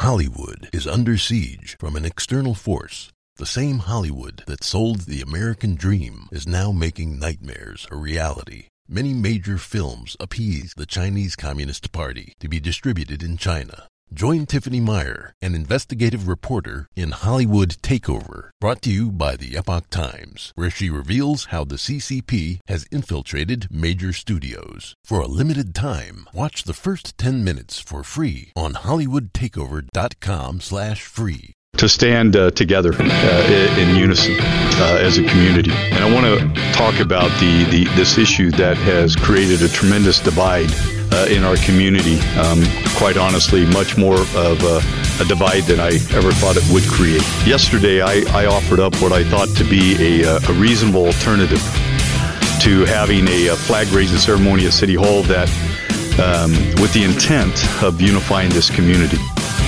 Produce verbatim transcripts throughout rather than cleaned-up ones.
Hollywood is under siege from an external force. The same Hollywood that sold the American dream is now making nightmares a reality. Many major films appease the Chinese Communist Party to be distributed in China. Join Tiffany Meyer, an investigative reporter, in Hollywood Takeover, brought to you by the Epoch Times, where she reveals how the C C P has infiltrated major studios. For a limited time, watch the first ten minutes for free on hollywood takeover dot com slash free. To stand uh, together uh, in unison uh, as a community. And I want to talk about the, the this issue that has created a tremendous divide uh, in our community. Um, quite honestly, much more of a, a divide than I ever thought it would create. Yesterday, I, I offered up what I thought to be a, a reasonable alternative to having a, a flag-raising ceremony at City Hall that, um, with the intent of unifying this community.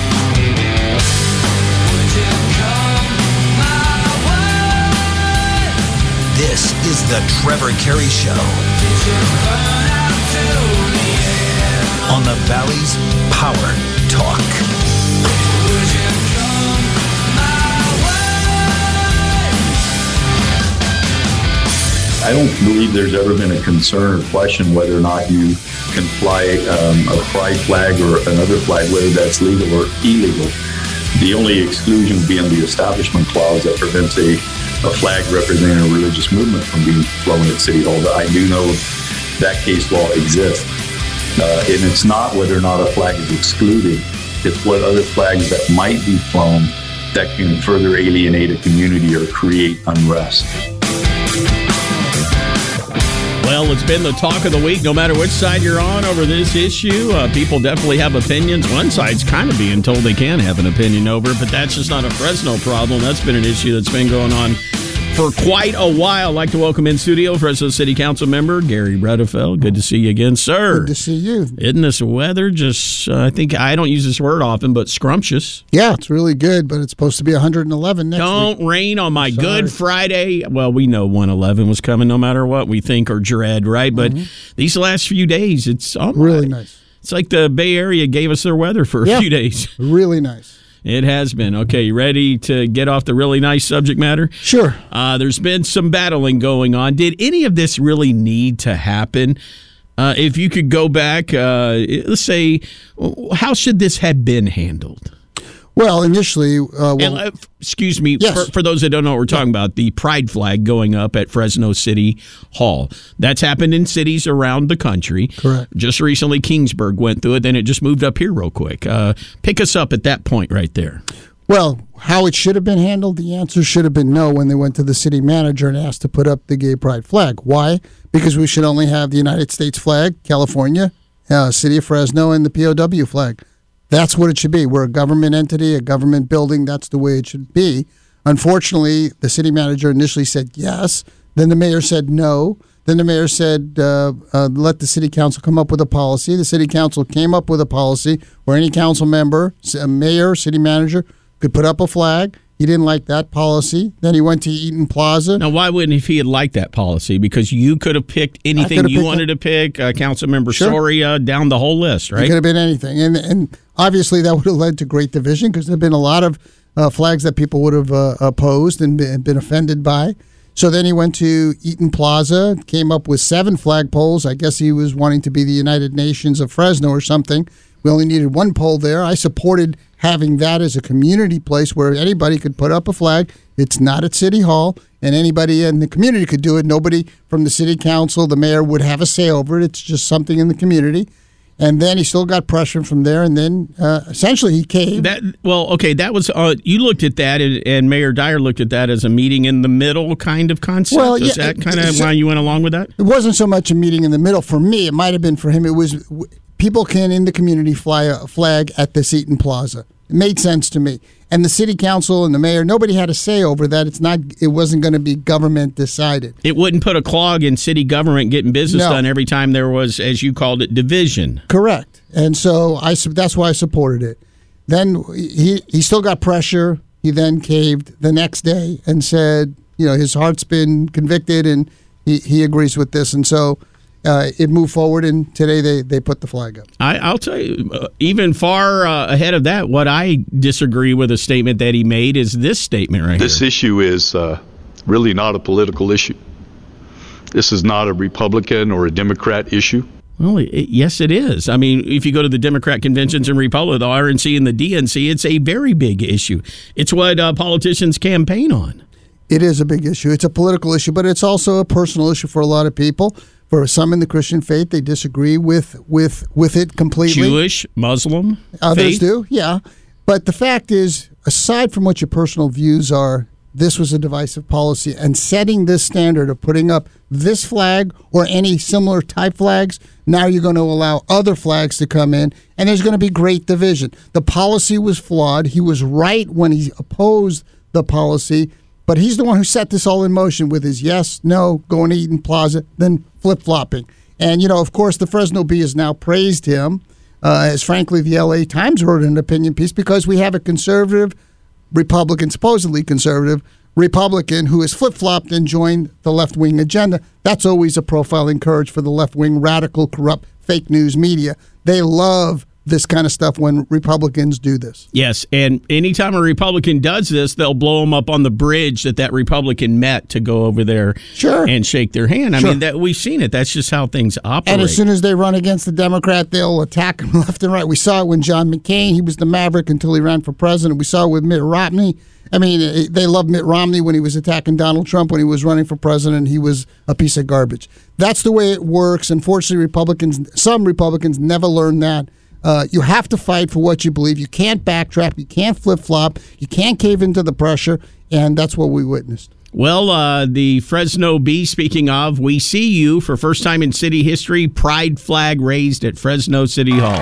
This is the Trevor Carey Show on the Valley's Power Talk. I don't believe there's ever been a concern or question whether or not you can fly um, a pride flag or another flag, whether that's legal or illegal. The only exclusion being the Establishment Clause that prevents a a flag representing a religious movement from being flown at City Hall. I do know that case law exists. Uh, and it's not whether or not a flag is excluded. It's what other flags that might be flown that can further alienate a community or create unrest. Well, it's been the talk of the week, no matter which side you're on over this issue. Uh, people definitely have opinions. One side's kind of being told they can have an opinion over it, but that's just not a Fresno problem. That's been an issue that's been going on for quite a while. I'd like to welcome in studio Fresno City Council member Gary Redefeld. Good to see you again, sir. Good to see you. Isn't this weather just, uh, I think, I don't use this word often, but scrumptious? Yeah, it's really good, but it's supposed to be one hundred eleven next don't week. Don't rain on my Sorry. Good Friday. Well, we know one eleven was coming no matter what we think or dread, right? But mm-hmm. these last few days, it's oh really nice. It's like the Bay Area gave us their weather for a yeah, few days. Really nice. It has been. Okay, you ready to get off the really nice subject matter? Sure. Uh, there's been some battling going on. Did any of this really need to happen? Uh, if you could go back, uh, let's say, how should this have been handled? Well, initially... Uh, well, and, uh, excuse me, yes. for, for those that don't know what we're talking yeah. about, the pride flag going up at Fresno City Hall. That's happened in cities around the country. Correct. Just recently, Kingsburg went through it, then it just moved up here real quick. Uh, pick us up at that point right there. Well, how it should have been handled, the answer should have been no when they went to the city manager and asked to put up the gay pride flag. Why? Because we should only have the United States flag, California, uh, City of Fresno, and the P O W flag. That's what it should be. We're a government entity, a government building. That's the way it should be. Unfortunately, the city manager initially said yes. Then the mayor said no. Then the mayor said, uh, uh, let the city council come up with a policy. The city council came up with a policy where any council member, a mayor, city manager, could put up a flag. He didn't like that policy. Then he went to Eaton Plaza. Now, why wouldn't if he had liked that policy? Because you could have picked anything you wanted to pick. Uh, Councilmember sure. Soria, down the whole list, right? It could have been anything. And and obviously that would have led to great division because there have been a lot of uh, flags that people would have uh, opposed and been, been offended by. So then he went to Eaton Plaza, came up with seven flagpoles. I guess he was wanting to be the United Nations of Fresno or something. We only needed one pole there. I supported having that as a community place where anybody could put up a flag. It's not at City Hall, and anybody in the community could do it. Nobody from the city council, the mayor, would have a say over it. It's just something in the community. And then he still got pressure from there, and then uh, essentially he caved. That well, okay, that was uh, you looked at that, and, and Mayor Dyer looked at that as a meeting in the middle kind of concept. Well, Is yeah, that kind of why you went along with that? It wasn't so much a meeting in the middle for me. It might have been for him. It was people can in the community fly a flag at the Eaton Plaza. It made sense to me. And the city council and the mayor, nobody had a say over that. It's not. It wasn't going to be government decided. It wouldn't put a clog in city government getting business no. done every time there was, as you called it, division. Correct. And so I. That's why I supported it. Then he he still got pressure. He then caved the next day and said, you know, his heart's been convicted and he, he agrees with this. And so uh, it moved forward, and today they, they put the flag up. I, I'll tell you, uh, even far uh, ahead of that, what I disagree with a statement that he made is this statement right This here. issue is uh, really not a political issue. This is not a Republican or a Democrat issue. Well, it, yes, it is. I mean, if you go to the Democrat conventions in Republic, the R N C and the D N C, it's a very big issue. It's what uh, politicians campaign on. It is a big issue. It's a political issue, but it's also a personal issue for a lot of people. For some in the Christian faith, they disagree with with, with it completely. Jewish, Muslim, Others faith. do, yeah. But the fact is, aside from what your personal views are, this was a divisive policy, and setting this standard of putting up this flag or any similar type flags, now you're going to allow other flags to come in, and there's going to be great division. The policy was flawed. He was right when he opposed the policy, but he's the one who set this all in motion with his yes, no, going to Eaton Plaza, then flip-flopping. And, you know, of course, the Fresno Bee has now praised him, uh, as frankly the L A Times wrote an opinion piece, because we have a conservative Republican, supposedly conservative Republican, who has flip-flopped and joined the left-wing agenda. That's always a profile encouraged for the left-wing, radical, corrupt, fake news media. They love this kind of stuff when Republicans do this. Yes, and anytime a Republican does this, they'll blow them up on the bridge that that Republican met to go over there Sure. and shake their hand. I Sure. mean, that we've seen it. That's just how things operate. And as soon as they run against the Democrat, they'll attack him left and right. We saw it when John McCain, he was the maverick until he ran for president. We saw it with Mitt Romney. I mean, they loved Mitt Romney when he was attacking Donald Trump. When he was running for president, he was a piece of garbage. That's the way it works. Unfortunately, Republicans, some Republicans never learn that. Uh, you have to fight for what you believe. You can't backtrack. You can't flip-flop. You can't cave into the pressure, and that's what we witnessed. Well, uh, the Fresno Bee, speaking of, we see you for first time in city history, pride flag raised at Fresno City Hall.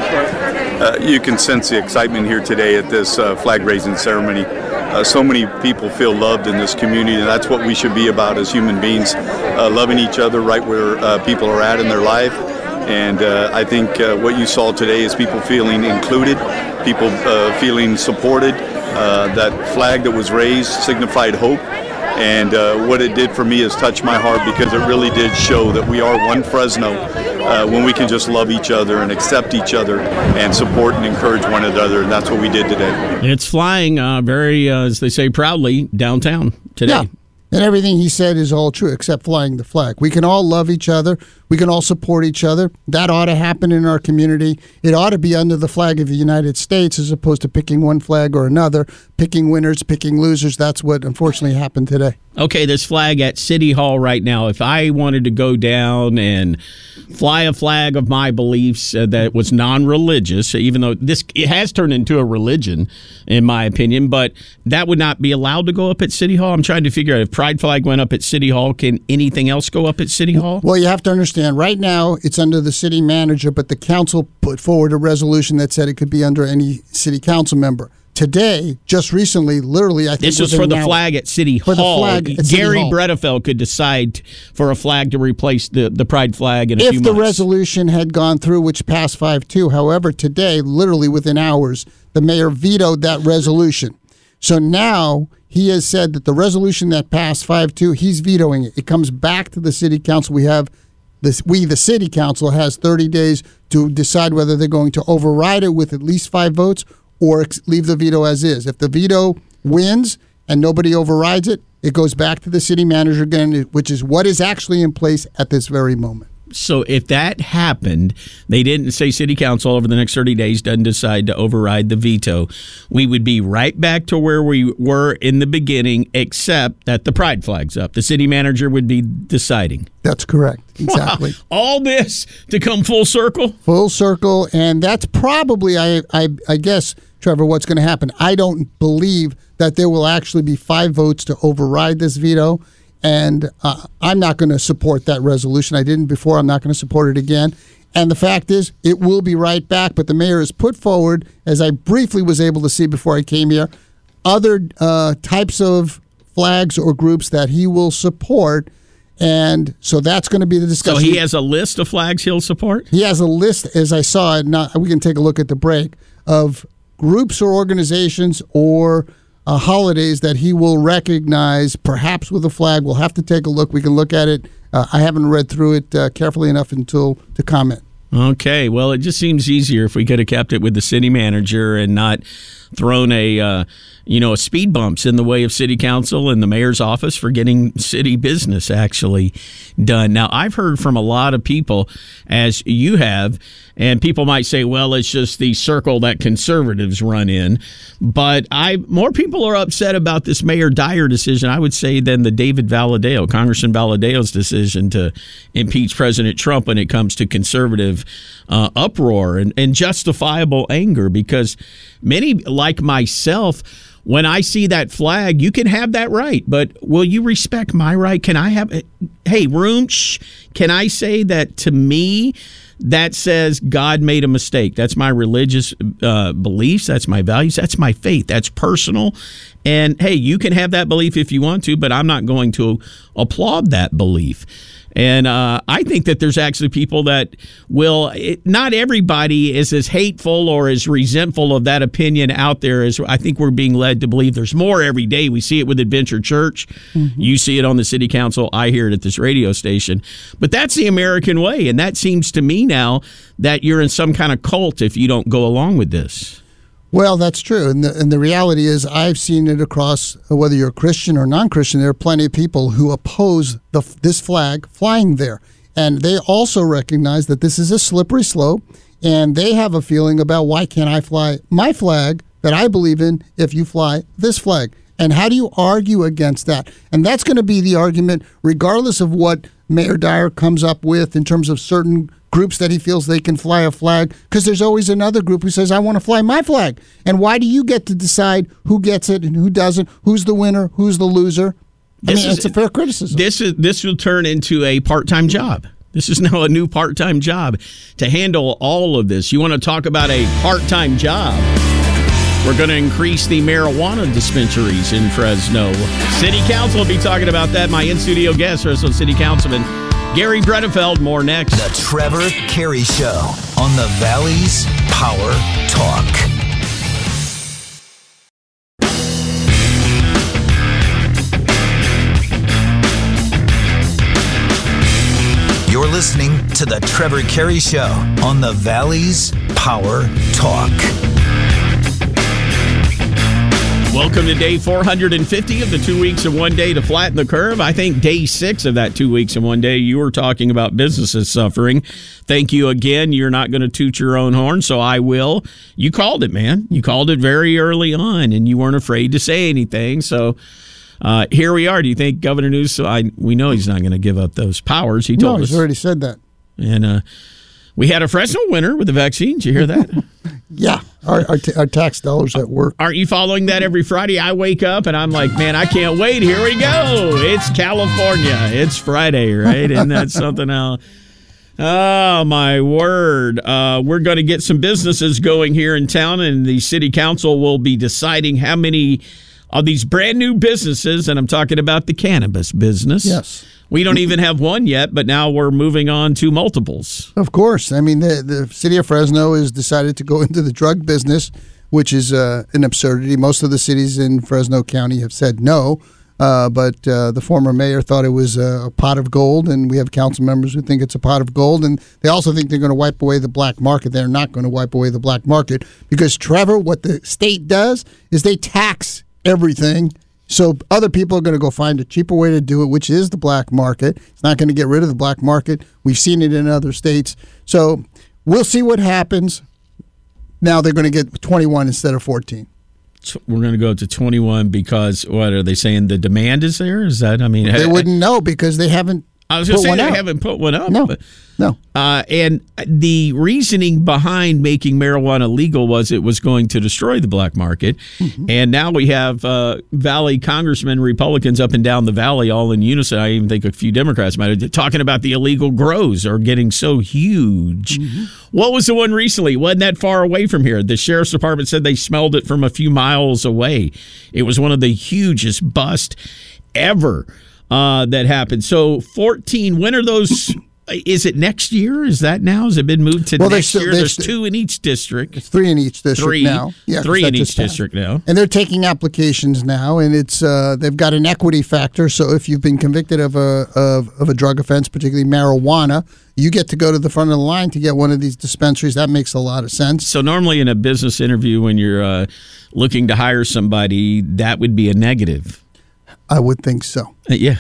Uh, you can sense the excitement here today at this uh, flag-raising ceremony. Uh, so many people feel loved in this community, and that's what we should be about as human beings, uh, loving each other right where uh, people are at in their life. And uh, I think uh, what you saw today is people feeling included, people uh, feeling supported. Uh, that flag that was raised signified hope. And uh, what it did for me is touch my heart, because it really did show that we are one Fresno uh, when we can just love each other and accept each other and support and encourage one another. And that's what we did today. It's flying uh, very, uh, as they say, proudly downtown today. Yeah. And everything he said is all true, except flying the flag. We can all love each other. We can all support each other. That ought to happen in our community. It ought to be under the flag of the United States, as opposed to picking one flag or another, picking winners, picking losers. That's what unfortunately happened today. Okay, this flag at City Hall right now, if I wanted to go down and fly a flag of my beliefs uh, that was non-religious, even though this it has turned into a religion, in my opinion, but that would not be allowed to go up at City Hall. I'm trying to figure out if pride flag went up at City Hall, can anything else go up at City Hall? Well, you have to understand, right now it's under the city manager, but the council put forward a resolution that said it could be under any city council member. Today, just recently, literally, I think This was within for the an hour- flag at City For the Hall. flag at City Gary Hall. Bredefeld could decide for a flag to replace the, the pride flag in a few if the months. resolution had gone through, which passed five two. However, today, literally within hours, the mayor vetoed that resolution. So now he has said that the resolution that passed five two, he's vetoing it. It comes back to the city council. We have this, we, the city council, has thirty days to decide whether they're going to override it with at least five votes or ex- leave the veto as is. If the veto wins and nobody overrides it, it goes back to the city manager again, which is what is actually in place at this very moment. So if that happened, they didn't say city council over the next thirty days doesn't decide to override the veto, we would be right back to where we were in the beginning, except that the pride flag's up. The city manager would be deciding. That's correct. Exactly. Wow. All this to come full circle? Full circle, and that's probably, I, I, I guess, Trevor, what's going to happen. I don't believe that there will actually be five votes to override this veto, and uh, I'm not going to support that resolution. I didn't before. I'm not going to support it again. And the fact is, it will be right back, but the mayor has put forward, as I briefly was able to see before I came here, other uh, types of flags or groups that he will support. And so that's going to be the discussion. So he has a list of flags he'll support? He has a list, as I saw it. Not, we can take a look at the break, of groups or organizations or uh, holidays that he will recognize, perhaps with a flag. We'll have to take a look. We can look at it uh, I haven't read through it uh, carefully enough until to comment. Okay, well, it just seems easier if we could have kept it with the city manager and not thrown a, uh, you know, a speed bumps in the way of city council and the mayor's office for getting city business actually done. Now, I've heard from a lot of people, as you have, and people might say, well, it's just the circle that conservatives run in. But I more people are upset about this Mayor Dyer decision, I would say, than the David Valadao, Congressman Valadeo's decision to impeach President Trump when it comes to conservative uh, uproar and, and justifiable anger, because many, like myself, when I see that flag, you can have that right, but will you respect my right? Can I have, hey, room, shh, can I say that to me, that says God made a mistake? That's my religious uh, beliefs. That's my values. That's my faith. That's personal. And, hey, you can have that belief if you want to, but I'm not going to applaud that belief. And uh, I think that there's actually people that will, it, not everybody is as hateful or as resentful of that opinion out there as I think we're being led to believe. There's more every day. We see it with Adventure Church. Mm-hmm. You see it on the city council. I hear it at this radio station. But that's the American way. And that seems to me now that you're in some kind of cult if you don't go along with this. Well, that's true. And the, and the reality is I've seen it across, whether you're a Christian or non-Christian, there are plenty of people who oppose the, this flag flying there. And they also recognize that this is a slippery slope, and they have a feeling about, why can't I fly my flag that I believe in if you fly this flag? And how do you argue against that? And that's going to be the argument regardless of what Mayor Dyer comes up with in terms of certain groups that he feels they can fly a flag, because there's always another group who says, I want to fly my flag. And why do you get to decide who gets it and who doesn't? Who's the winner? Who's the loser? I this mean, is, it's a fair criticism. This is this will turn into a part-time job. This is now a new part-time job to handle all of this. You want to talk about a part-time job? We're going to increase the marijuana dispensaries in Fresno. City Council will be talking about that. My in-studio guest, Fresno City Councilman Gary Bredefeld. More next. The Trevor Carey Show on the Valley's Power Talk. You're listening to the Trevor Carey Show on the Valley's Power Talk. Welcome to day four hundred fifty of the two weeks and one day to flatten the curve. I think day six of that two weeks and one day, you were talking about businesses suffering. Thank you again. You're not going to toot your own horn, so I will. You called it, man. You called it very early on, and you weren't afraid to say anything. So uh, here we are. Do you think Governor Newsom, I, we know he's not going to give up those powers. He told no, us. he's already said that. And uh, we had a Fresno winner with the vaccine. Did you hear that? Yeah, our, our, t- our tax dollars at work. Aren't you following that every Friday? I wake up and I'm like, man, I can't wait. Here we go. It's California. It's Friday, right? Isn't that something else? Oh, my word. Uh, we're going to get some businesses going here in town, and the city council will be deciding how many of these brand new businesses, and I'm talking about the cannabis business. Yes. We don't even have one yet, but now we're moving on to multiples. Of course. I mean, the, the city of Fresno has decided to go into the drug business, which is uh, an absurdity. Most of the cities in Fresno County have said no, uh, but uh, the former mayor thought it was a, a pot of gold, and we have council members who think it's a pot of gold, and they also think they're going to wipe away the black market. They're not going to wipe away the black market because, Trevor, what the state does is they tax everything. So other people are going to go find a cheaper way to do it, which is the black market. It's not going to get rid of the black market. We've seen it in other states. So we'll see what happens. Now they're going to get twenty-one instead of fourteen. We're going to go to twenty-one because, what are they saying, the demand is there? Is that, I mean... They wouldn't know because they haven't I was going to say they out. haven't put one up. No, but, no. Uh, and the reasoning behind making marijuana legal was it was going to destroy the black market. Mm-hmm. And now we have uh, Valley congressmen, Republicans up and down the Valley, all in unison. I even think a few Democrats might have talking about the illegal grows are getting so huge. Mm-hmm. What was the one recently? Wasn't that far away from here? The sheriff's department said they smelled it from a few miles away. It was one of the hugest busts ever. Uh, that happened. So fourteen, when are those is it next year? Is that now? Has it been moved to well, next still, year? they There's st- two in each district. It's three in each district three, now. Yeah, three in each passed. district now. And they're taking applications now, and it's uh, they've got an equity factor. So if you've been convicted of a of, of a drug offense, particularly marijuana, you get to go to the front of the line to get one of these dispensaries. That makes a lot of sense. So normally in a business interview, when you're uh, looking to hire somebody, that would be a negative. I would think so. Uh, yeah.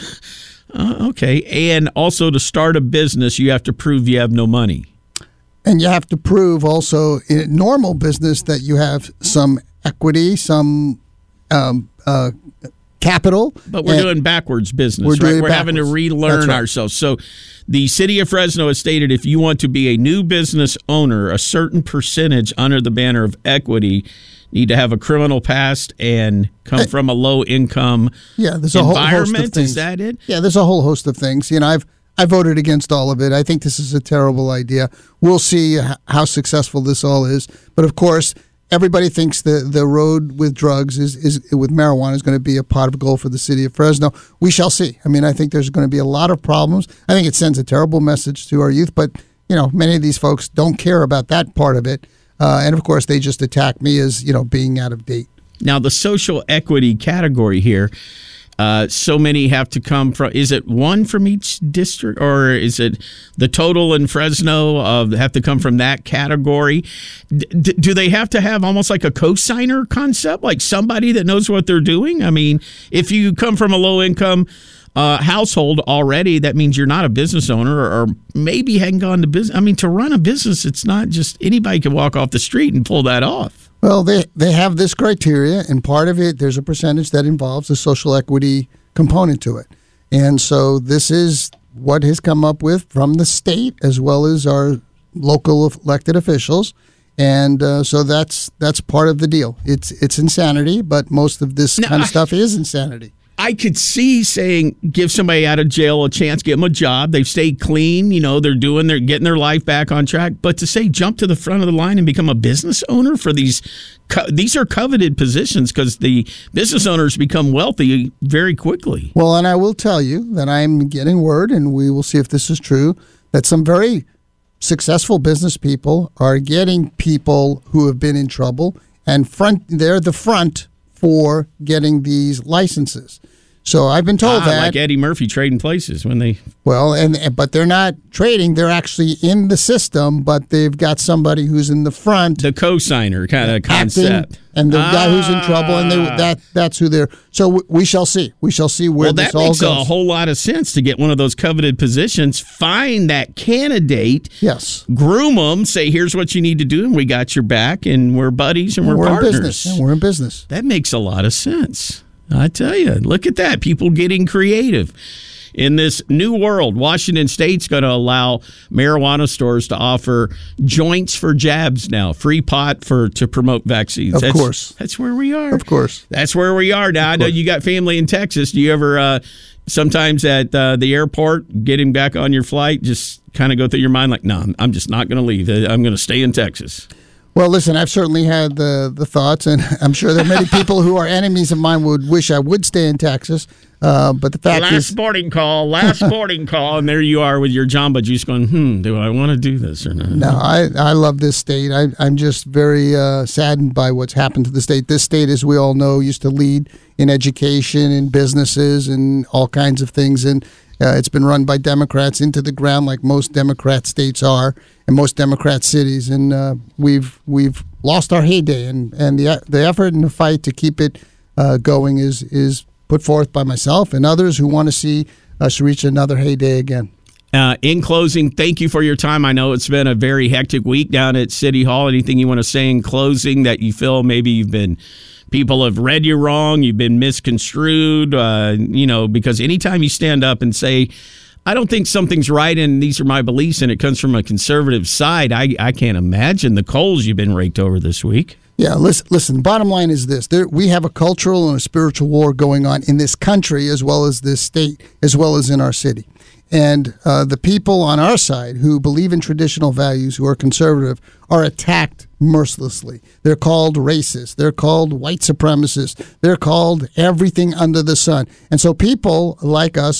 Uh, okay. And also to start a business, you have to prove you have no money. And you have to prove also in normal business that you have some equity, some um, uh, capital. But we're and doing backwards business, we're right? doing We're having to backwards. relearn That's right. ourselves. So the city of Fresno has stated if you want to be a new business owner, a certain percentage under the banner of equity need to have a criminal past and come Hey. from a low income Yeah, there's a whole host of environment. things. Is that it? Yeah, there's a whole host of things. You know, I've I voted against all of it. I think this is a terrible idea. We'll see h- how successful this all is. But of course, everybody thinks the the road with drugs is is with marijuana is going to be a pot of gold for the city of Fresno. We shall see. I mean, I think there's going to be a lot of problems. I think it sends a terrible message to our youth. But you know, many of these folks don't care about that part of it. Uh, and of course, they just attack me as, you know, being out of date. Now, the social equity category here, uh, so many have to come from, is it one from each district, or is it the total in Fresno of have to come from that category? D- do they have to have almost like a cosigner concept, like somebody that knows what they're doing? I mean, if you come from a low income Uh, household already, that means you're not a business owner, or, or maybe hadn't gone to business. I mean, to run a business, it's not just anybody can walk off the street and pull that off. Well, they they have this criteria, and part of it, there's a percentage that involves a social equity component to it. And so this is what has come up with from the state as well as our local elected officials. And uh, so that's that's part of the deal. It's it's insanity, but most of this Now, kind of I- stuff is insanity. I could see saying give somebody out of jail a chance, give them a job. They've stayed clean, you know, they're doing, they're getting their life back on track. But to say jump to the front of the line and become a business owner for these, co- these are coveted positions because the business owners become wealthy very quickly. Well, and I will tell you that I'm getting word, and we will see if this is true, that some very successful business people are getting people who have been in trouble, and front they're the front for getting these licenses. So I've been told Ah, that. like Eddie Murphy trading places when they. Well, and and- but they're not trading; they're actually in the system. But they've got somebody who's in the front, The cosigner kind of acting, concept. and the guy who's in trouble, and they Ah. that that's who they're. So w- we shall see. We shall see where Well, this that all makes goes. a whole lot of sense to get one of those coveted positions, find that candidate, yes, groom them, say, here's what you need to do, and we got your back, and we're buddies, and we're, we're in partners. business. And we're in business. That makes a lot of sense. I tell you, look at that. People getting creative. In this new world, Washington State's going to allow marijuana stores to offer joints for jabs now, free pot for to promote vaccines. Of that's, course. That's where we are. Of course. That's where we are now. I know you got family in Texas. Do you ever, uh, sometimes at uh, the airport, getting back on your flight, just kind of go through your mind like, no, I'm, I'm just not going to leave. I'm going to stay in Texas. Well, listen, I've certainly had the the thoughts, and I'm sure there are many people who are enemies of mine would wish I would stay in Texas. Uh, but the fact Last is, boarding call, last boarding call, and there you are with your Jamba Juice going, hmm, do I want to do this or not? no, I, I love this state. I, I'm just very uh, saddened by what's happened to the state. This state, as we all know, used to lead in education and businesses and all kinds of things, and uh, it's been run by Democrats into the ground, like most Democrat states are, and most Democrat cities. And uh, we've we've lost our heyday, and and the the effort and the fight to keep it uh, going is is put forth by myself and others who want to see us reach another heyday again. Uh, in closing, thank you for your time. I know it's been a very hectic week down at City Hall. Anything you want to say in closing that you feel maybe you've been, people have read you wrong, you've been misconstrued, uh, you know, because anytime you stand up and say, I don't think something's right and these are my beliefs and it comes from a conservative side, I, I can't imagine the coals you've been raked over this week. Yeah, listen, listen, bottom line is this. There, we have a cultural and a spiritual war going on in this country as well as this state, as well as in our city. And uh, the people on our side who believe in traditional values, who are conservative, are attacked mercilessly. They're called racist. They're called white supremacists. They're called everything under the sun. And so people like us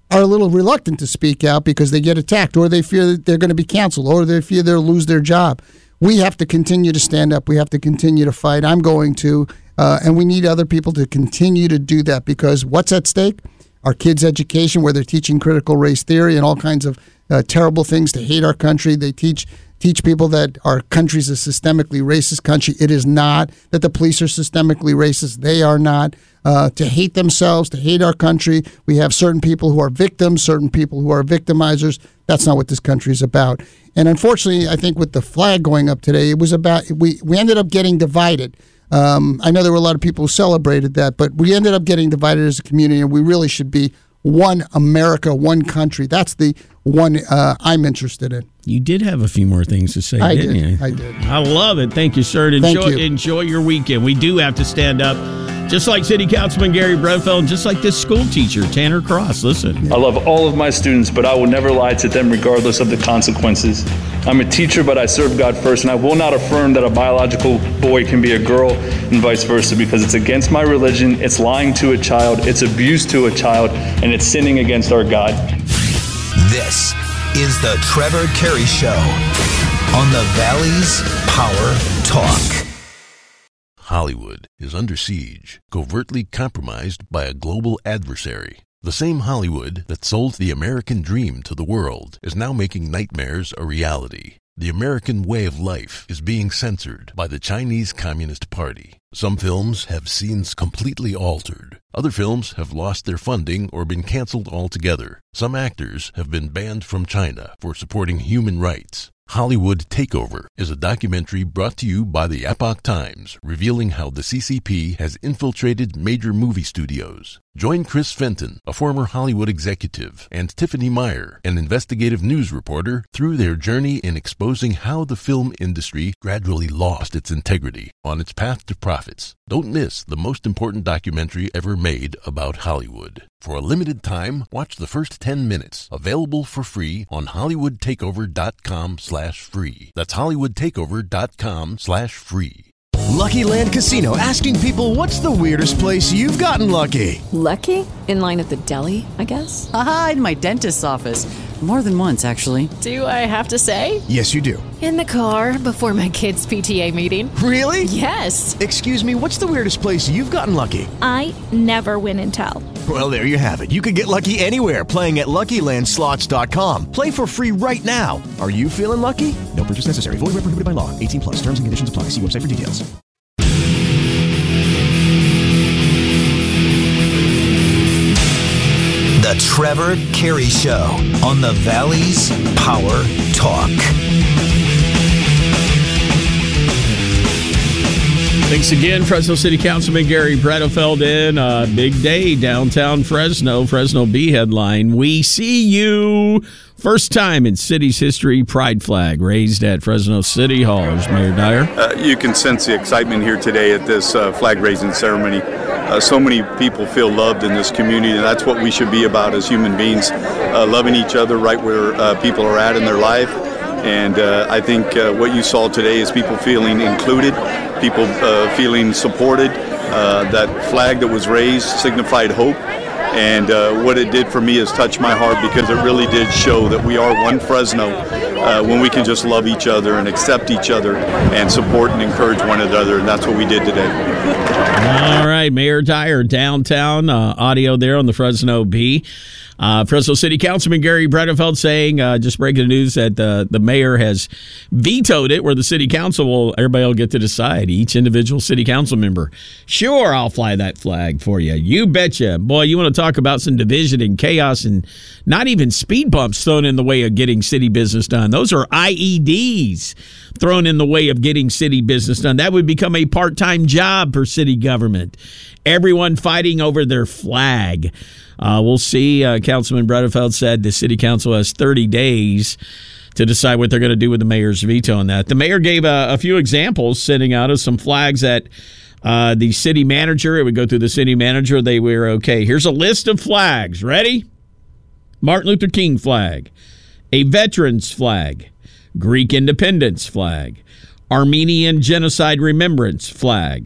are a little reluctant to speak out because they get attacked, or they fear that they're going to be canceled, or they fear they'll lose their job. We have to continue to stand up. We have to continue to fight. I'm going to, uh, and we need other people to continue to do that, because what's at stake? Our kids' education, where they're teaching critical race theory and all kinds of uh, terrible things to hate our country. They teach teach people that our country's a systemically racist country. It is not. That the police are systemically racist. They are not. Uh, to hate themselves, to hate our country. We have certain people who are victims, certain people who are victimizers. That's not what this country is about. And unfortunately, I think with the flag going up today, it was about, we, we ended up getting divided. Um, I know there were a lot of people who celebrated that, but we ended up getting divided as a community, and we really should be one America, one country. That's the one uh, I'm interested in. You did have a few more things to say, I didn't did. you? I did. I love it. Thank you, sir. And Thank enjoy, you. enjoy your weekend. We do have to stand up, just like City Councilman Gary Bredefeld, just like this school teacher, Tanner Cross. Listen. I love all of my students, but I will never lie to them regardless of the consequences. I'm a teacher, but I serve God first, and I will not affirm that a biological boy can be a girl and vice versa, because it's against my religion, it's lying to a child, it's abuse to a child, and it's sinning against our God. This is the Trevor Carey Show on the Valley's Power Talk. Hollywood is under siege, covertly compromised by a global adversary. The same Hollywood that sold the American dream to the world is now making nightmares a reality. The American way of life is being censored by the Chinese Communist Party. Some films have scenes completely altered. Other films have lost their funding or been canceled altogether. Some actors have been banned from China for supporting human rights. Hollywood Takeover is a documentary brought to you by the Epoch Times, revealing how the C C P has infiltrated major movie studios. Join Chris Fenton, a former Hollywood executive, and Tiffany Meyer, an investigative news reporter, through their journey in exposing how the film industry gradually lost its integrity on its path to profits. Don't miss the most important documentary ever made about Hollywood. For a limited time, watch the first ten minutes, available for free on hollywoodtakeover.com slash free. That's hollywoodtakeover.com slash free. Lucky Land Casino, asking people, what's the weirdest place you've gotten lucky? Lucky? In line at the deli, I guess? Aha, in my dentist's office. More than once, actually. Do I have to say? Yes, you do. In the car before my kids' P T A meeting. Really? Yes. Excuse me, what's the weirdest place you've gotten lucky? I never win and tell. Well, there you have it. You can get lucky anywhere, playing at Lucky Land Slots dot com. Play for free right now. Are you feeling lucky? No purchase necessary. Void where prohibited by law. eighteen plus. Terms and conditions apply. See website for details. The Trevor Carey Show on the Valley's Power Talk. Thanks again, Fresno City Councilman Gary Bredefeld in. Uh, big day downtown Fresno. Fresno Bee headline. We see you. First time in city's history, pride flag raised at Fresno City Hall. There's Mayor Dyer. Uh, you can sense the excitement here today at this uh, flag raising ceremony. Uh, so many people feel loved in this community, and that's what we should be about as human beings, uh, loving each other right where uh, people are at in their life. And uh, I think uh, what you saw today is people feeling included, people uh, feeling supported. Uh, that flag that was raised signified hope. And uh, what it did for me is touch my heart, because it really did show that we are one Fresno uh, when we can just love each other and accept each other and support and encourage one another. And that's what we did today. All right, Mayor Dyer, downtown uh, audio there on the Fresno Bee. Uh, Fresno City Councilman Gary Bredefeld saying, uh, just breaking the news that the, the mayor has vetoed it, where the city council will, everybody will get to decide, each individual city council member. Sure, I'll fly that flag for you. You betcha. Boy, you want to talk about some division and chaos, and not even speed bumps thrown in the way of getting city business done. Those are I E Ds thrown in the way of getting city business done. That would become a part-time job for city government. Everyone fighting over their flag. Uh, we'll see. Uh, Councilman Bredefeld said the city council has thirty days to decide what they're going to do with the mayor's veto on that. The mayor gave a, a few examples, sending out of some flags that uh, the city manager, it would go through the city manager. They were, okay, here's a list of flags. Ready? Martin Luther King flag, a veterans flag, Greek independence flag, Armenian genocide remembrance flag,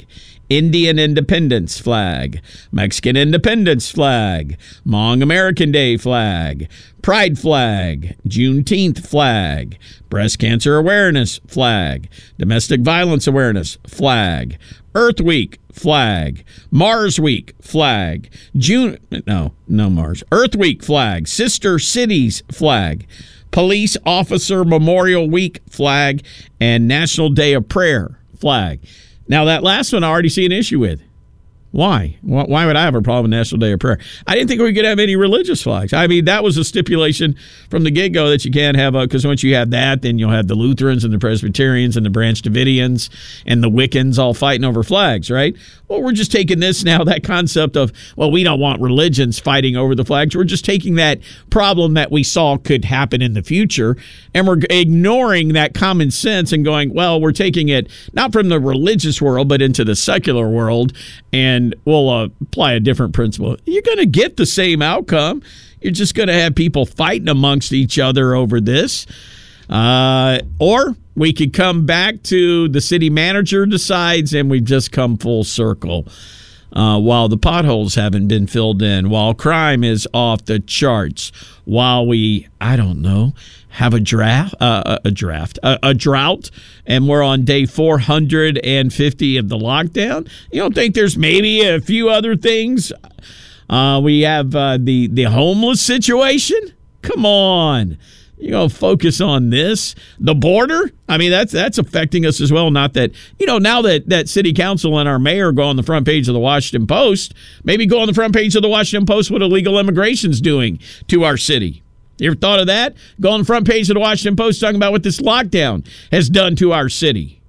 Indian Independence flag, Mexican Independence flag, Hmong American Day flag, Pride flag, Juneteenth flag, Breast Cancer Awareness flag, Domestic Violence Awareness flag, Earth Week flag, Mars Week flag, June no no Mars Earth Week flag, Sister Cities flag, Police Officer Memorial Week flag, and National Day of Prayer flag. Now, that last one I already see an issue with. Why? Why would I have a problem with National Day of Prayer? I didn't think we could have any religious flags. I mean, that was a stipulation from the get-go that you can't have a, because once you have that, then you'll have the Lutherans and the Presbyterians and the Branch Davidians and the Wiccans all fighting over flags, right? Well, we're just taking this now, that concept of, well, we don't want religions fighting over the flags. We're just taking that problem that we saw could happen in the future, and we're ignoring that common sense and going, well, we're taking it not from the religious world, but into the secular world, and And we'll uh, apply a different principle. You're going to get the same outcome. You're just going to have people fighting amongst each other over this. Uh, or we could come back to the city manager decides, and we've just come full circle. Uh, while the potholes haven't been filled in, while crime is off the charts, while we, I don't know, have a draft, uh, a draft, a, a drought, and we're on day four hundred fifty of the lockdown. You don't think there's maybe a few other things? Uh, we have uh, the the homeless situation. Come on. You know, focus on this. The border, I mean, that's that's affecting us as well. Not that, you know, now that, that city council and our mayor go on the front page of the Washington Post, maybe go on the front page of the Washington Post what illegal immigration's doing to our city. You ever thought of that? Go on the front page of the Washington Post talking about what this lockdown has done to our city.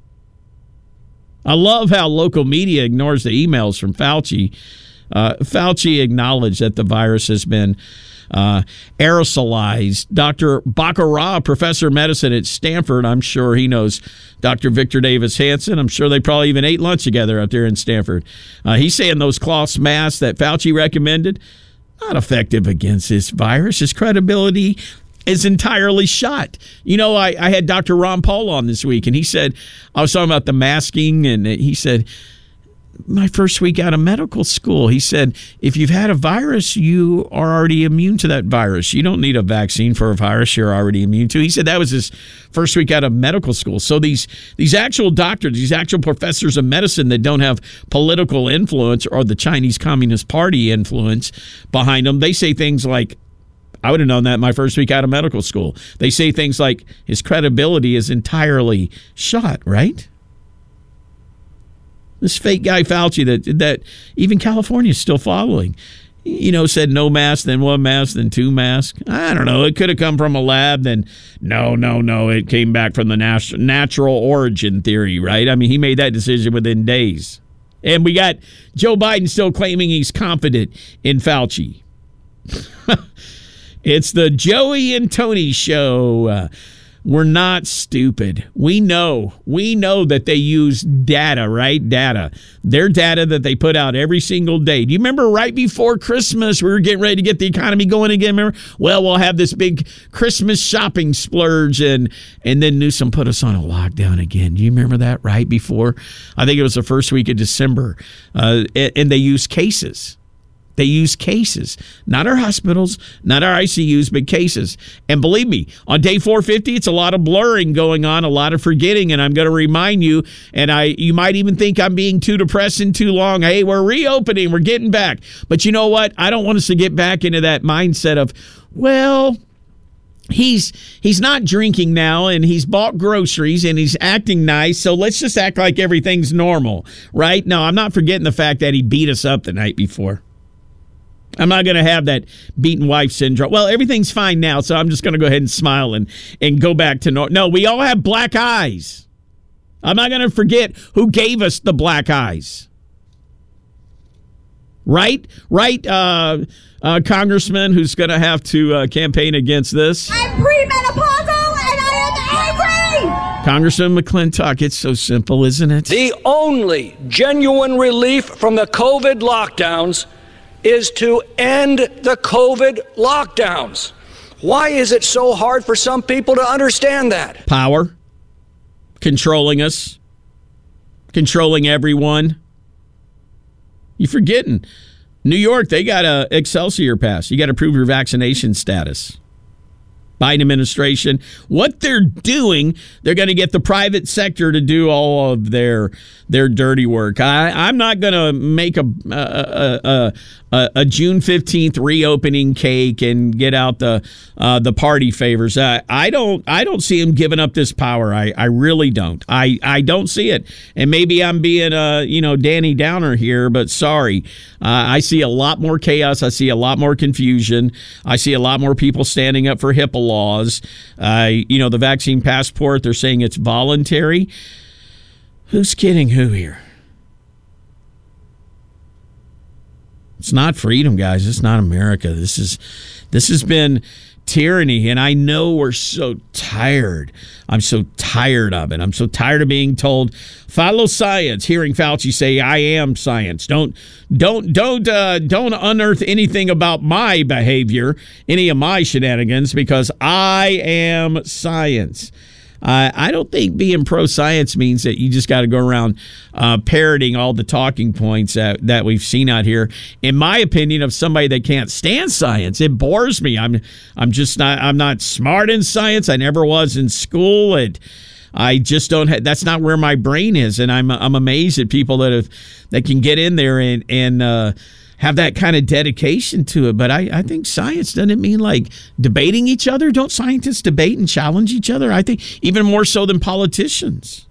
I love how local media ignores the emails from Fauci. Uh, Fauci acknowledged that the virus has been Uh, aerosolized. Doctor Baccarat, professor of medicine at Stanford, I'm sure he knows Doctor Victor Davis Hanson. I'm sure they probably even ate lunch together up there in Stanford. Uh, he's saying those cloth masks that Fauci recommended, not effective against this virus. His credibility is entirely shot. You know, I, I had Doctor Ron Paul on this week, and he said, I was talking about the masking, and he said, my first week out of medical school, he said, if you've had a virus, you are already immune to that virus. You don't need a vaccine for a virus you're already immune to. He said that was his first week out of medical school. So these these actual doctors, these actual professors of medicine that don't have political influence or the Chinese Communist Party influence behind them, they say things like, I would have known that my first week out of medical school. They say things like, his credibility is entirely shot, right? This fake guy Fauci that that even California is still following, you know, said no mask, then one mask, then two masks. I don't know. It could have come from a lab. Then no, no, no. It came back from the nat- natural origin theory, right? I mean, he made that decision within days. And we got Joe Biden still claiming he's confident in Fauci. It's the Joey and Tony show. Uh, We're not stupid. We know. We know that they use data, right? Data. Their data that they put out every single day. Do you remember right before Christmas, we were getting ready to get the economy going again? Remember? Well, we'll have this big Christmas shopping splurge, and and then Newsom put us on a lockdown again. Do you remember that right before? I think it was the first week of December. Uh, and, and they use cases. They use cases, not our hospitals, not our I C Us, but cases. And believe me, on day four fifty, it's a lot of blurring going on, a lot of forgetting. And I'm going to remind you, and I, you might even think I'm being too depressing too long. Hey, we're reopening, we're getting back. But you know what? I don't want us to get back into that mindset of, well, he's he's not drinking now, and he's bought groceries, and he's acting nice, so let's just act like everything's normal, right? No, I'm not forgetting the fact that he beat us up the night before. I'm not going to have that beaten wife syndrome. Well, everything's fine now, so I'm just going to go ahead and smile and, and go back to normal. No, we all have black eyes. I'm not going to forget who gave us the black eyes. Right? Right, uh, uh, Congressman who's going to have to uh, campaign against this? I'm premenopausal and I am angry! Congressman McClintock, it's so simple, isn't it? The only genuine relief from the COVID lockdowns is to end the COVID lockdowns. Why is it so hard for some people to understand that? Power. Controlling us. Controlling everyone. You're forgetting. New York, they got a Excelsior pass. You got to prove your vaccination status. Biden administration, what they're doing, they're going to get the private sector to do all of their their dirty work. I, I'm not going to make a a, a, a a June fifteenth reopening cake and get out the uh, the party favors. I, I don't I don't see him giving up this power. I, I really don't. I, I don't see it. And maybe I'm being a you know Danny Downer here, but sorry. Uh, I see a lot more chaos. I see a lot more confusion. I see a lot more people standing up for HIPAA laws. Uh, you know, the vaccine passport, they're saying it's voluntary. Who's kidding who here? It's not freedom, guys. It's not America. This is this has been tyranny, and I know we're so tired. I'm so tired of it. I'm so tired of being told follow science. Hearing Fauci say I am science. Don't don't don't uh, don't unearth anything about my behavior, any of my shenanigans, because I am science. Uh, I don't think being pro-science means that you just got to go around uh, parroting all the talking points that, that we've seen out here. In my opinion, of somebody that can't stand science, it bores me. I'm I'm just not I'm not smart in science. I never was in school. It I just don't. Ha- that's not where my brain is, and I'm I'm amazed at people that have that can get in there and and. Uh, have that kind of dedication to it. But I, I think science doesn't mean like debating each other. Don't scientists debate and challenge each other? I think even more so than politicians.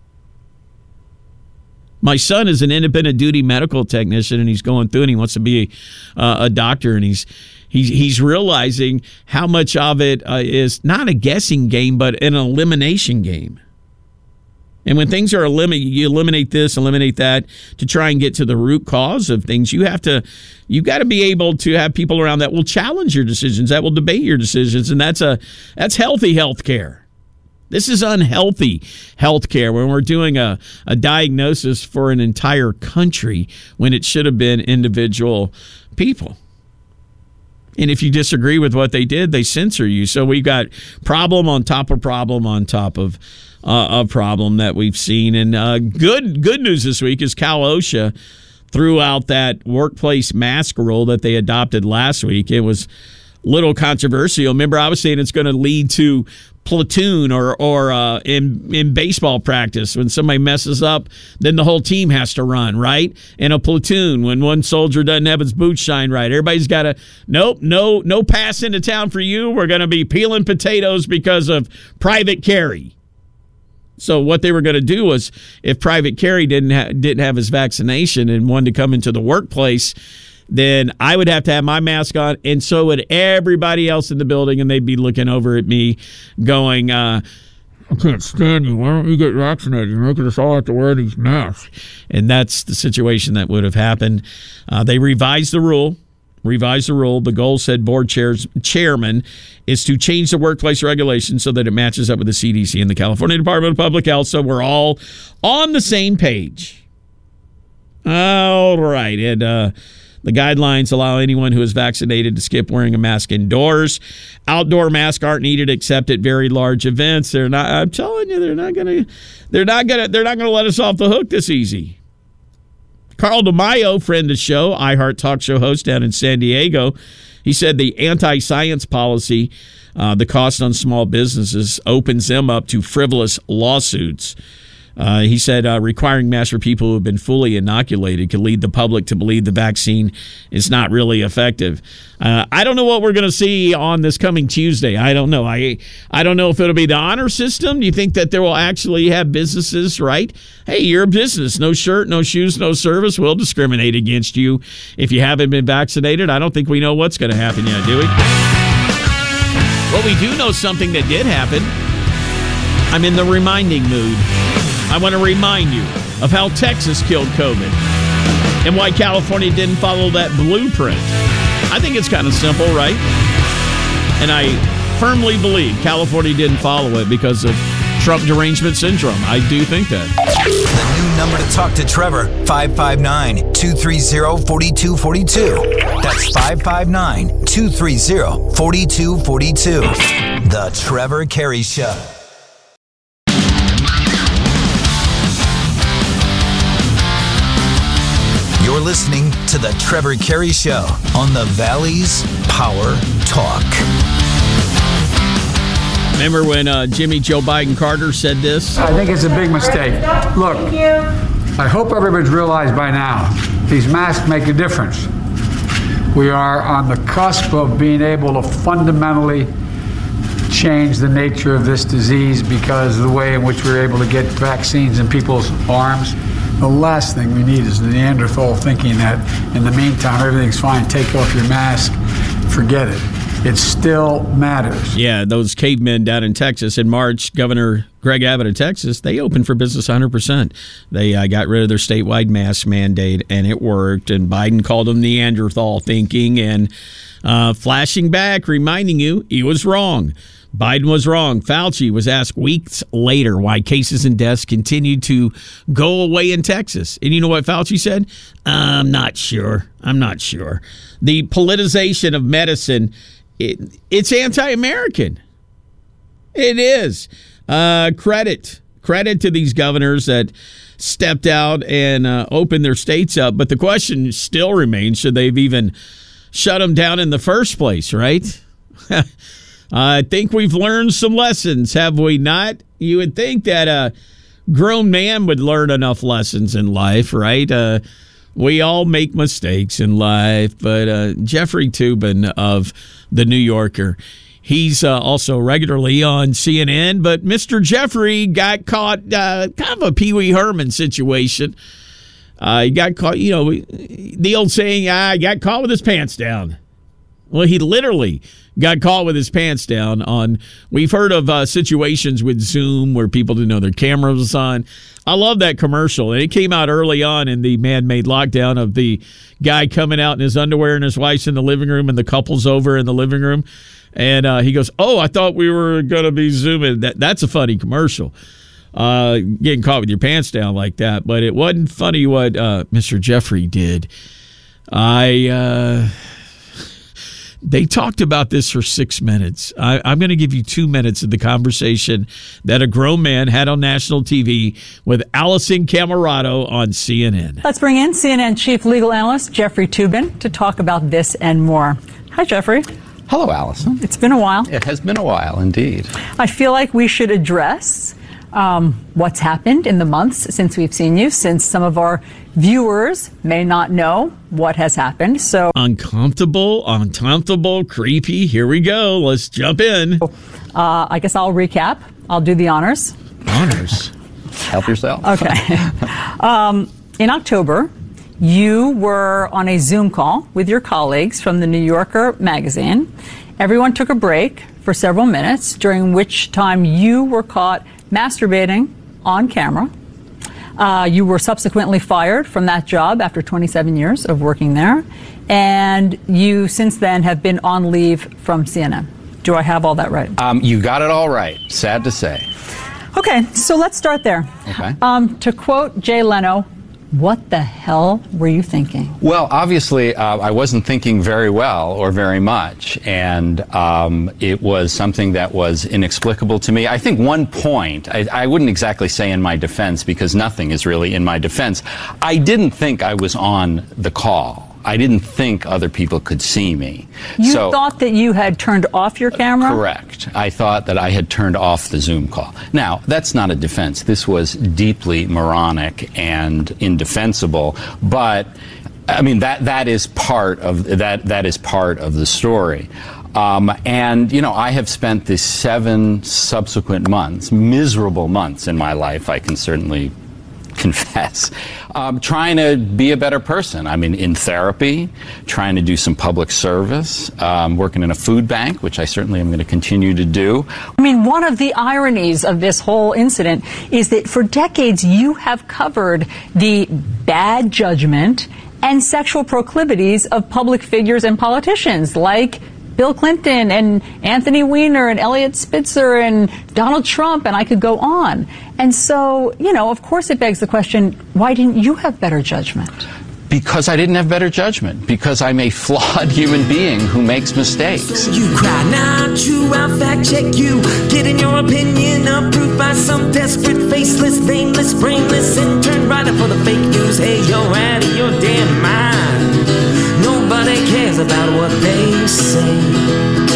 My son is an independent duty medical technician, and he's going through and he wants to be a, uh, a doctor, and he's he's he's realizing how much of it uh, is not a guessing game, but an elimination game. And when things are eliminated, you eliminate this, eliminate that to try and get to the root cause of things. You have to, you've got to be able to have people around that will challenge your decisions, that will debate your decisions, and that's a that's healthy healthcare. This is unhealthy healthcare when we're doing a, a diagnosis for an entire country when it should have been individual people. And if you disagree with what they did, they censor you. So we've got problem on top of problem on top of uh, a problem that we've seen. And uh, good good news this week is Cal OSHA threw out that workplace mask rule that they adopted last week. It was a little controversial. Remember, I was saying it's going to lead to platoon or or uh, in in baseball practice when somebody messes up, then the whole team has to run, right? In a platoon, when one soldier doesn't have his boots shined right, everybody's got to nope, no no pass into town for you. We're going to be peeling potatoes because of Private Carey. So what they were going to do was, if Private Carey didn't ha- didn't have his vaccination and wanted to come into the workplace, then I would have to have my mask on, and so would everybody else in the building, and they'd be looking over at me going, uh, I can't stand you. Why don't you get vaccinated? You're making us all have to wear these masks. And that's the situation that would have happened. Uh, they revised the rule. Revised the rule. The goal, said board chairs, chairman, is to change the workplace regulations so that it matches up with the C D C and the California Department of Public Health, so we're all on the same page. All right. And uh, the guidelines allow anyone who is vaccinated to skip wearing a mask indoors. Outdoor masks aren't needed except at very large events. They're not. I'm telling you, they're not going to. They're not going to. They're not going to let us off the hook this easy. Carl DeMaio, friend of the show, iHeart talk show host down in San Diego, he said the anti-science policy, uh, the cost on small businesses, opens them up to frivolous lawsuits. Uh, he said uh, requiring masks for people who have been fully inoculated could lead the public to believe the vaccine is not really effective. Uh, I don't know what we're going to see on this coming Tuesday. I don't know. I I don't know if it'll be the honor system. Do you think that there will actually have businesses, right? Hey, you're a business. No shirt, no shoes, no service. We'll discriminate against you if you haven't been vaccinated. I don't think we know what's going to happen yet, do we? Well, we do know something that did happen. I'm in the reminding mood. I want to remind you of how Texas killed COVID and why California didn't follow that blueprint. I think it's kind of simple, right? And I firmly believe California didn't follow it because of Trump derangement syndrome. I do think that. The new number to talk to Trevor, five five nine, two three zero, four two four two. That's five five nine, two three zero, four two four two. The Trevor Carey Show. You're listening to The Trevor Carey Show on the Valley's Power Talk. Remember when uh, Jimmy Joe Biden Carter said this? I think it's a big mistake. Look, I hope everybody's realized by now, these masks make a difference. We are on the cusp of being able to fundamentally change the nature of this disease because of the way in which we're able to get vaccines in people's arms. The last thing we need is the Neanderthal thinking that in the meantime everything's fine, take off your mask, forget it. It still matters. Yeah, those cavemen down in Texas in March, Governor Greg Abbott of Texas, they opened for business one hundred percent. They uh, got rid of their statewide mask mandate, and it worked. And Biden called them Neanderthal thinking and uh, flashing back, reminding you he was wrong. Biden was wrong. Fauci was asked weeks later why cases and deaths continued to go away in Texas. And you know what Fauci said? I'm not sure. I'm not sure. The politicization of medicine, it, it's anti-American. It is. Uh, credit. Credit to these governors that stepped out and uh, opened their states up. But the question still remains, should they have even shut them down in the first place, right? I think we've learned some lessons, have we not? You would think that a grown man would learn enough lessons in life, right? Uh, we all make mistakes in life, but uh, Jeffrey Toobin of The New Yorker, he's uh, also regularly on C N N, but Mister Jeffrey got caught, uh, kind of a Pee Wee Herman situation. Uh, he got caught, you know, the old saying, I got caught with his pants down. Well, he literally got caught with his pants down on, we've heard of uh, situations with Zoom where people didn't know their camera was on. I love that commercial. And it came out early on in the man-made lockdown of the guy coming out in his underwear and his wife's in the living room and the couple's over in the living room. And uh, he goes, oh, I thought we were going to be Zooming. That, that's a funny commercial. Uh, getting caught with your pants down like that. But it wasn't funny what uh, Mister Jeffrey did. I... Uh, They talked about this for six minutes. I, I'm going to give you two minutes of the conversation that a grown man had on national T V with Allison Camerado on C N N. Let's bring in C N N Chief Legal Analyst Jeffrey Toobin to talk about this and more. Hi, Jeffrey. Hello, Allison. It's been a while. It has been a while, indeed. I feel like we should address um, what's happened in the months since we've seen you, since some of our viewers may not know what has happened. So uncomfortable, uncomfortable, creepy. Here we go. Let's jump in. Uh, I guess I'll recap. I'll do the honors. Honors. Help yourself. Okay. um, in October, you were on a Zoom call with your colleagues from the New Yorker magazine. Everyone took a break for several minutes, during which time you were caught masturbating on camera. Uh, you were subsequently fired from that job after twenty-seven years of working there. And you, since then, have been on leave from C N N. Do I have all that right? Um, you got it all right. Sad to say. Okay, so let's start there. Okay. Um, to quote Jay Leno, what the hell were you thinking? Well, obviously, uh, I wasn't thinking very well or very much, and um, it was something that was inexplicable to me. I think one point, I, I wouldn't exactly say in my defense, because nothing is really in my defense. I didn't think I was on the call. I didn't think other people could see me. You so, thought that you had turned off your camera? Correct. I thought that I had turned off the Zoom call. Now, that's not a defense. This was deeply moronic and indefensible, but I mean that that is part of that that is part of the story. Um, and, you know, I have spent the seven subsequent months, miserable months in my life, I can certainly confess, um, trying to be a better person. I mean, in therapy, trying to do some public service, um, working in a food bank, which I certainly am going to continue to do. I mean, one of the ironies of this whole incident is that for decades you have covered the bad judgment and sexual proclivities of public figures and politicians like Bill Clinton and Anthony Weiner and Elliot Spitzer and Donald Trump, and I could go on. And so, you know, of course it begs the question, why didn't you have better judgment? Because I didn't have better judgment. Because I'm a flawed human being who makes mistakes. So you cry, not true, I'll fact check you. Getting your opinion approved by some desperate, faceless, nameless, brainless intern writer for the fake news. Hey, you're out of your damn mind. Nobody cares about what they say.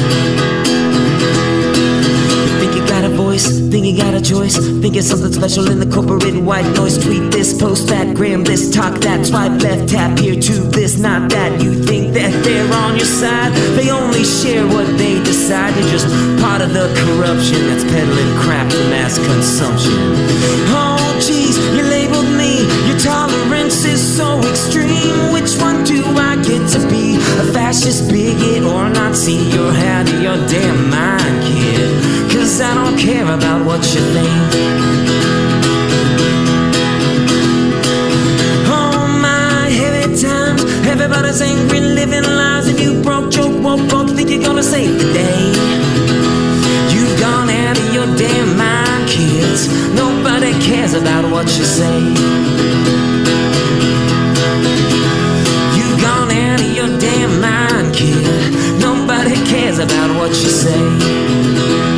Got a voice, think you got a choice, think it's something special in the corporate white noise. Tweet this, post that, gram this, talk that, swipe left, tap here to this, not that. You think that they're on your side, they only share what they decide. You're just part of the corruption that's peddling crap for mass consumption. Oh geez, you labeled me, your tolerance is so extreme. Which one do I get to be, a fascist, bigot, or Nazi? You're out of your damn mind, kid. Cause I don't care about what you think. Oh my, heavy times, everybody's angry, living lies, and you broke, joke, woke, folk think you're gonna save the day. You've gone out of your damn mind, kids. Nobody cares about what you say. You've gone out of your damn mind, kid. Nobody cares about what you say.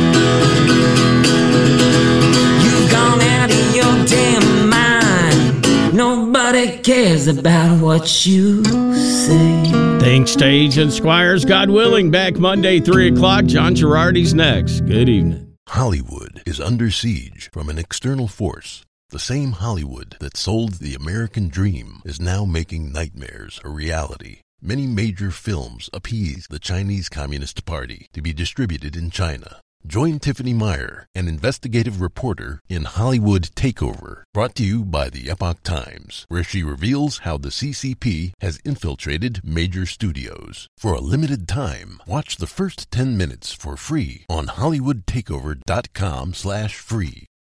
Damn mind. Nobody cares about what you say. Thanks, Stage and Squires. God willing, back Monday, three o'clock. John Girardi's next. Good evening. Hollywood is under siege from an external force. The same Hollywood that sold the American dream is now making nightmares a reality. Many major films appease the Chinese Communist Party to be distributed in China. Join Tiffany Meyer, an investigative reporter, in Hollywood Takeover, brought to you by the Epoch Times, where she reveals how the C C P has infiltrated major studios. For a limited time, watch the first ten minutes for free on hollywood takeover dot com slash free.